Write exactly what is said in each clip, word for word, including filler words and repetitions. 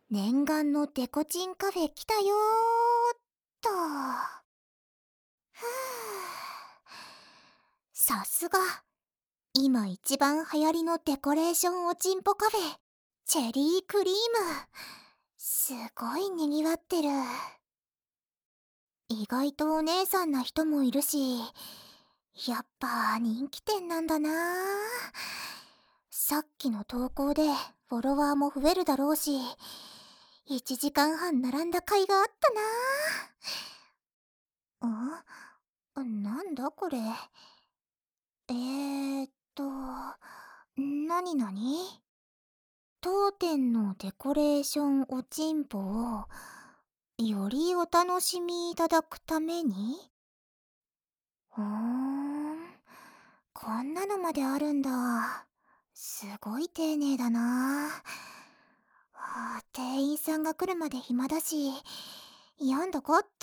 念願のデコチンカフェ来たよーっと。はぁ。さすが、今一番流行りのデコレーションおちんぽカフェ、チェリークリーム。すごいにぎわってる。意外とお姉さんな人もいるし、やっぱ人気店なんだなぁ。さっきの投稿でフォロワーも増えるだろうし、いちじかんはん並んだ甲斐があったなぁ。ん？なんだこれ。えーっと、なになに？当店のデコレーションおちんぽをよりお楽しみいただくために？ふーん、こんなのまであるんだ。すごい丁寧だな。はあ、店員さんが来るまで暇だし、読んどこっと。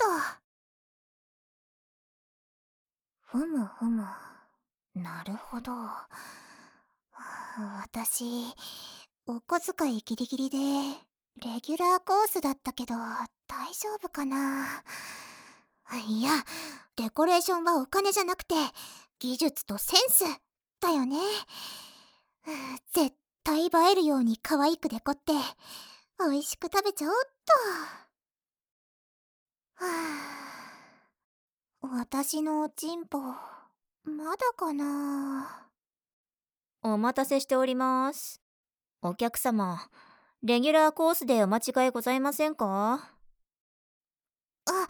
ふむふむ、なるほど。はあ、私、お小遣いギリギリで、レギュラーコースだったけど、大丈夫かな。いや、デコレーションはお金じゃなくて、技術とセンスだよね。絶対映えるように可愛くデコって、美味しく食べちゃおっと。はあ、私のおちんぽ、まだかな。 お待たせしております。お客様、レギュラーコースでお間違いございませんか？ あ、はい、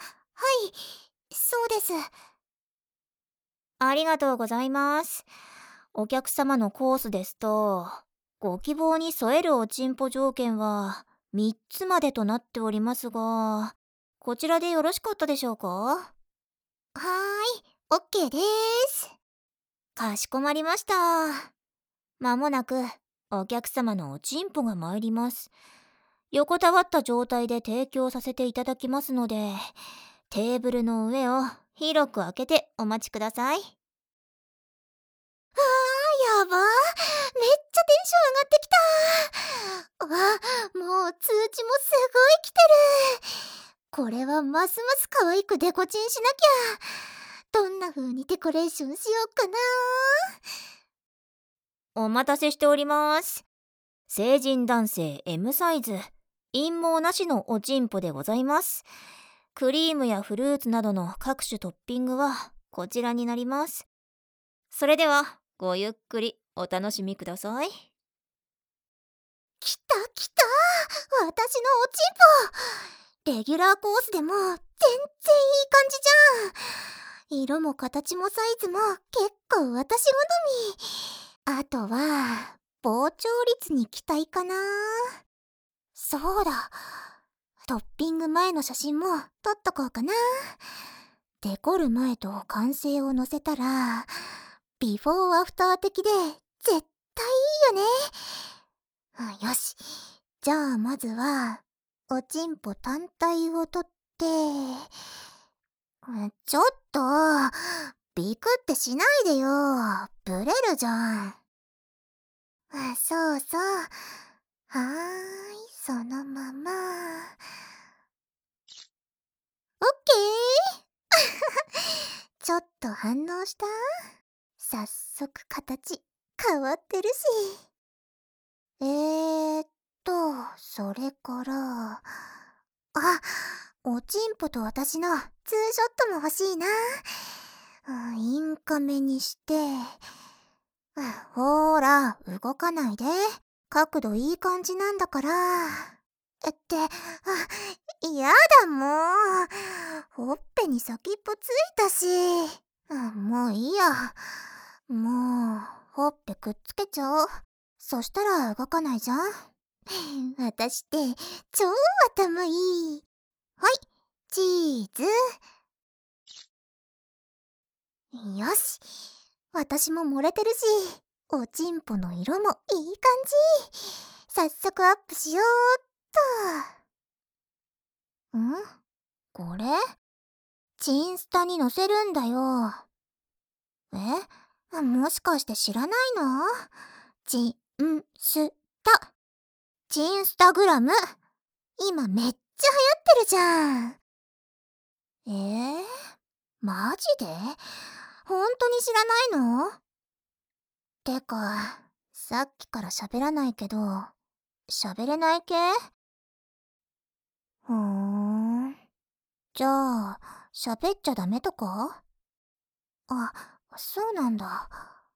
そうです。 ありがとうございます。お客様のコースですと、ご希望に添えるおちんぽ条件はみっつまでとなっておりますが、こちらでよろしかったでしょうか？ はーい、オッケーでーす。 かしこまりました。まもなくお客様のおちんぽが参ります。横たわった状態で提供させていただきますので、テーブルの上を広く開けてお待ちください。 あー、やばー。めっちゃテンション上がってきたー。わ、もう通知もすごい来てる。これはますます可愛くデコチンしなきゃ。どんな風にデコレーションしようかなお待たせしております。成人男性 エム サイズ、陰毛なしのおちんぽでございます。クリームやフルーツなどの各種トッピングはこちらになります。それではごゆっくりお楽しみください。 来た来たー。私のおちんぽ。レギュラーコースでも全然いい感じじゃん。色も形もサイズも結構私好み。あとは膨張率に期待かな。そうだ、トッピング前の写真も撮っとこうかな。デコる前と完成を載せたらビフォーアフター的で絶対いいよね。よし、じゃあまずはおちんぽ単体を撮って、ちょっとビクってしないでよ、ブレるじゃん。そうそう、はーい、そのまま。オッケーちょっと反応した？早速形変わってるし。えーっと、それから、あ、おちんぽと私のツーショットも欲しいな。うん、インカメにして、うん、ほーら、動かないで。角度いい感じなんだから。って、あ、やだもう。ほっぺに先っぽついたし。うん、もういいや。もう、ほっぺくっつけちゃおう。そしたら動かないじゃん。私って超頭いい。はい、チーズ。よし。私も漏れてるし、おちんぽの色もいい感じ。早速アップしようっと。ん？これ？チンスタに載せるんだよ。え？もしかして知らないの？チンスタ。チンスタグラム。 今めっちゃ流行ってるじゃん。 えー、マジで？ほんとに知らないの？ てか、さっきから喋らないけど、喋れない系？ふーん。じゃあ、喋っちゃダメとか？あ、そうなんだ。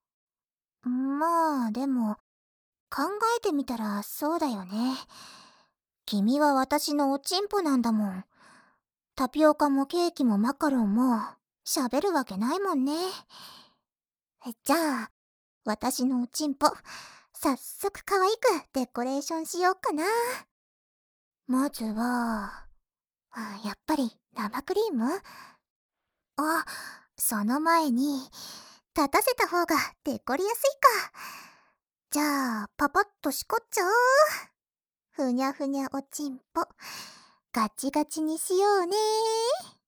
まあ、でも、考えてみたらそうだよね。君は私のおちんぽなんだもん。タピオカもケーキもマカロンも喋るわけないもんね。じゃあ、私のおちんぽ、早速可愛くデコレーションしようかな。まずは、あやっぱり生クリーム？あ、その前に、立たせた方がデコりやすいか。じゃあ、パパッとしこっちゃおう。ふにゃふにゃおちんぽ、ガチガチにしようね。